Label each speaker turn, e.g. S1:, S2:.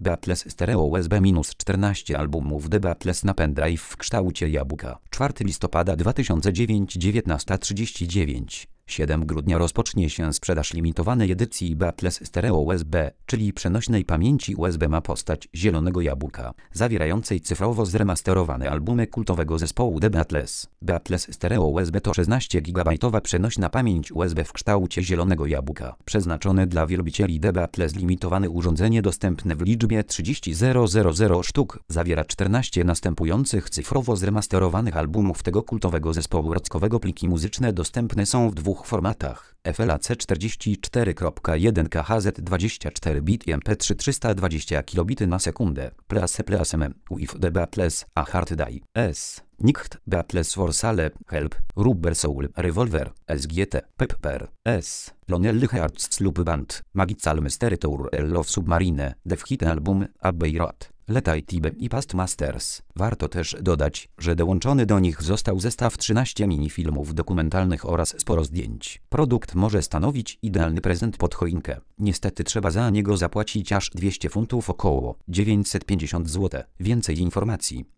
S1: Beatles Stereo USB-14 albumów The Beatles na pendrive w kształcie jabłka. 4 listopada 2009 19:39. 7 grudnia rozpocznie się sprzedaż limitowanej edycji Beatles Stereo USB, czyli przenośnej pamięci USB ma postać zielonego jabłka, zawierającej cyfrowo zremasterowane albumy kultowego zespołu The Beatles. Beatles Stereo USB to 16 GB przenośna pamięć USB w kształcie zielonego jabłka, przeznaczone dla wielbicieli The Beatles. Limitowane urządzenie dostępne w liczbie 30,000 sztuk zawiera 14 następujących cyfrowo zremasterowanych albumów tego kultowego zespołu rockowego. Pliki muzyczne dostępne są w dwóch formatach: FLAC 44.1 KHZ 24 bit i MP3 320 kilobity na sekundę. PLASM with the Beatles a Hard Day. S. Nicht Beatles for Sale Help Rubber Soul Revolver SGT Pepper S. Lonely Hearts Sloop Band Magical Mystery Tour Love Submarine Death Hit Album Abbey Road Let It Be i Past Masters. Warto też dodać, że dołączony do nich został zestaw 13 minifilmów dokumentalnych oraz sporo zdjęć. Produkt może stanowić idealny prezent pod choinkę. Niestety trzeba za niego zapłacić aż 200 funtów, około 950 zł. Więcej informacji